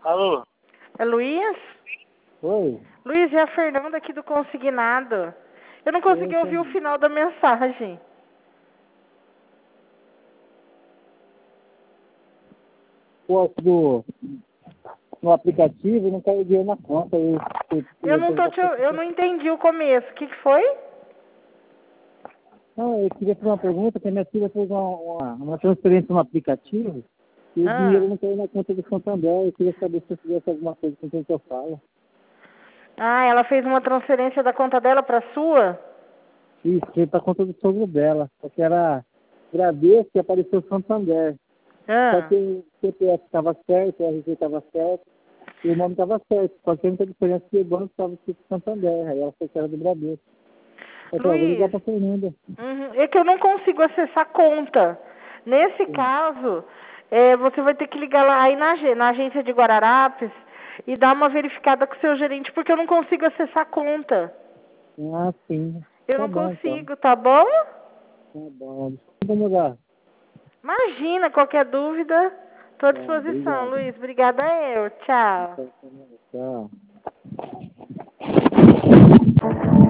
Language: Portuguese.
Alô? É Luiz? Oi? Luiz, é a Fernanda aqui do Consignado. Eu não consegui ouvir o final da mensagem. Posso no aplicativo, não caiu dinheiro na conta. Eu não entendi o começo. O que foi? Não, eu queria fazer uma pergunta, que a minha filha fez uma transferência no aplicativo e o dinheiro não caiu na conta do Santander. Eu queria saber se eu fizesse alguma coisa com quem que eu falo. Ah, ela fez uma transferência da conta dela para a sua? Isso, que para a conta do sogro dela. Só que era Bradesco e apareceu Santander. Só que o CPF estava certo, o RG estava certo e o nome estava certo. Só que a única diferença é que o banco estava escrito Santander. Aí ela foi que era do Bradesco. Eu falei, vou ligar para a Fernanda. É que eu não consigo acessar a conta. Nesse caso, você vai ter que ligar lá aí na agência de Guararapes e dar uma verificada com o seu gerente, porque eu não consigo acessar a conta. Ah, sim. Eu Tá não bom, consigo, tá bom? Tá bom. Desculpa mudar. Imagina, qualquer dúvida, estou à disposição, Obrigado. Luiz. Obrigada eu. Tchau. Tchau.